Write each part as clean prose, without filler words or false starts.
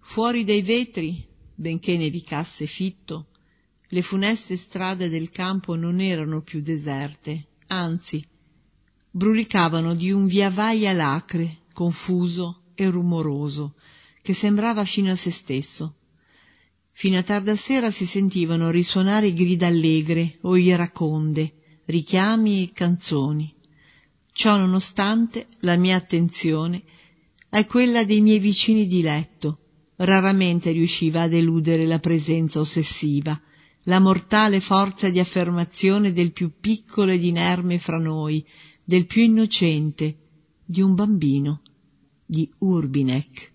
Fuori dai vetri, benché nevicasse fitto, le funeste strade del campo non erano più deserte, anzi, brulicavano di un viavai alacre, confuso e rumoroso, che sembrava fino a se stesso. Fino a tarda sera si sentivano risuonare grida allegre o iraconde, richiami e canzoni. Ciò nonostante, la mia attenzione è quella dei miei vicini di letto. Raramente riusciva ad eludere la presenza ossessiva, la mortale forza di affermazione del più piccolo ed inerme fra noi, del più innocente, di un bambino, di Hurbinek.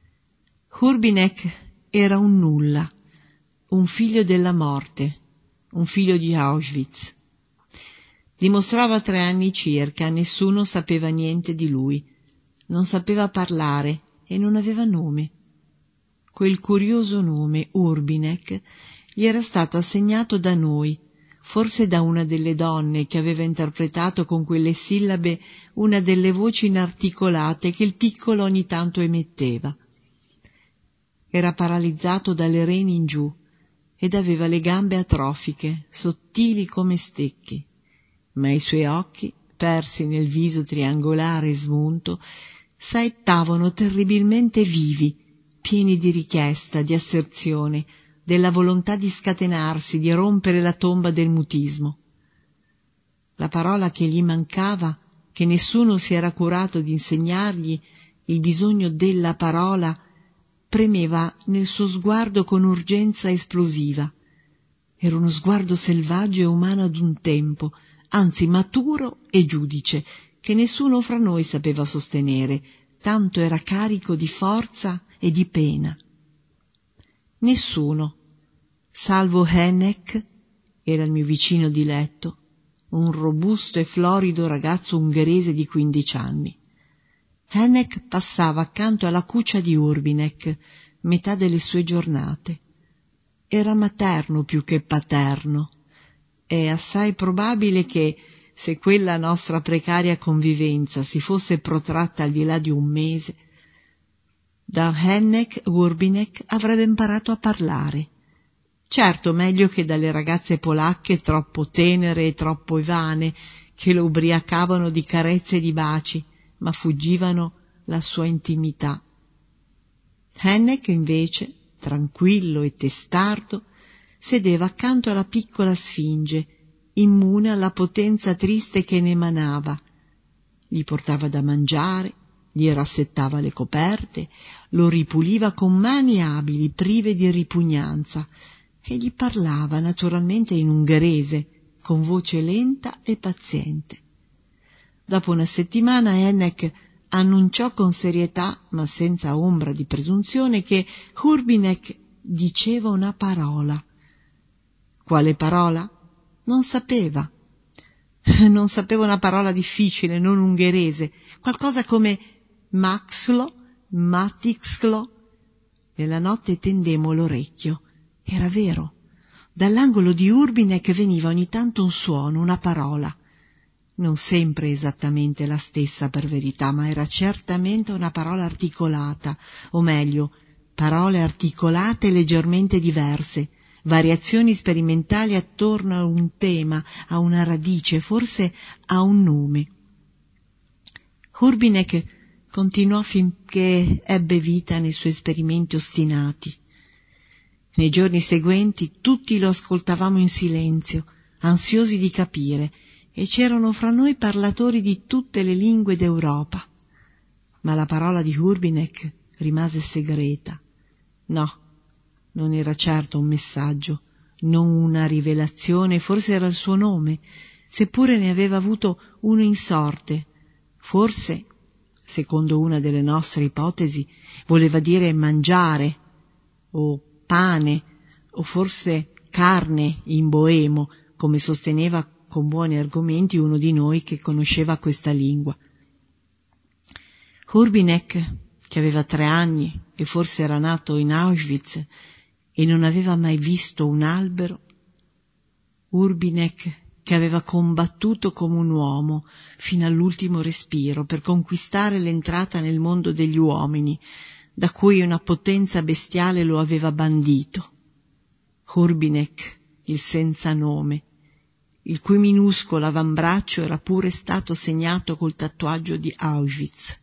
Hurbinek era un nulla, un figlio della morte, un figlio di Auschwitz. Dimostrava 3 anni circa, nessuno sapeva niente di lui, non sapeva parlare e non aveva nome. Quel curioso nome, Hurbinek, gli era stato assegnato da noi, forse da una delle donne che aveva interpretato con quelle sillabe una delle voci inarticolate che il piccolo ogni tanto emetteva. Era paralizzato dalle reni in giù ed aveva le gambe atrofiche, sottili come stecche, ma i suoi occhi, persi nel viso triangolare e smunto, saettavano terribilmente vivi, pieni di richiesta, di asserzione, della volontà di scatenarsi, di rompere la tomba del mutismo. La parola che gli mancava, che nessuno si era curato di insegnargli, il bisogno della parola, premeva nel suo sguardo con urgenza esplosiva. Era uno sguardo selvaggio e umano ad un tempo, anzi maturo e giudice, che nessuno fra noi sapeva sostenere, tanto era carico di forza e di pena. Nessuno, salvo Hennek, era il mio vicino di letto, un robusto e florido ragazzo ungherese di 15 anni. Hennek passava accanto alla cuccia di Hurbinek metà delle sue giornate. Era materno più che paterno. È assai probabile che, se quella nostra precaria convivenza si fosse protratta al di là di un mese, da Hennek Hurbinek avrebbe imparato a parlare. Certo, meglio che dalle ragazze polacche troppo tenere e troppo vane, che lo ubriacavano di carezze e di baci, ma fuggivano la sua intimità. Hennek, invece, tranquillo e testardo, sedeva accanto alla piccola sfinge, immune alla potenza triste che ne emanava. Gli portava da mangiare, gli rassettava le coperte, lo ripuliva con mani abili, prive di ripugnanza, e gli parlava naturalmente in ungherese, con voce lenta e paziente. Dopo una settimana Hennek annunciò con serietà, ma senza ombra di presunzione, che Hurbinek diceva una parola. Quale parola? Non sapeva. Non sapeva, una parola difficile, non ungherese, qualcosa come Maxlo, Matixlo. Nella notte tendemmo l'orecchio. Era vero. Dall'angolo di Hurbinek veniva ogni tanto un suono, una parola. Non sempre esattamente la stessa, per verità, ma era certamente una parola articolata, o meglio, parole articolate leggermente diverse, variazioni sperimentali attorno a un tema, a una radice, forse a un nome. Hurbinek continuò finché ebbe vita nei suoi esperimenti ostinati. Nei giorni seguenti tutti lo ascoltavamo in silenzio, ansiosi di capire, e c'erano fra noi parlatori di tutte le lingue d'Europa. Ma la parola di Hurbinek rimase segreta. No, non era certo un messaggio, non una rivelazione, forse era il suo nome, seppure ne aveva avuto uno in sorte. Forse, secondo una delle nostre ipotesi, voleva dire mangiare, o pane, o forse carne in boemo, come sosteneva con buoni argomenti uno di noi che conosceva questa lingua. Hurbinek, che aveva 3 anni e forse era nato in Auschwitz e non aveva mai visto un albero, Hurbinek, che aveva combattuto come un uomo fino all'ultimo respiro per conquistare l'entrata nel mondo degli uomini, da cui una potenza bestiale lo aveva bandito. Hurbinek, il senza nome, il cui minuscolo avambraccio era pure stato segnato col tatuaggio di Auschwitz.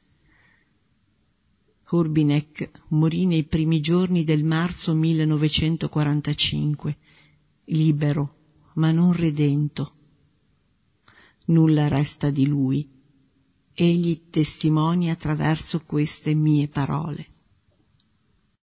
Hurbinek morì nei primi giorni del marzo 1945, libero ma non redento. Nulla resta di lui. Egli testimonia attraverso queste mie parole.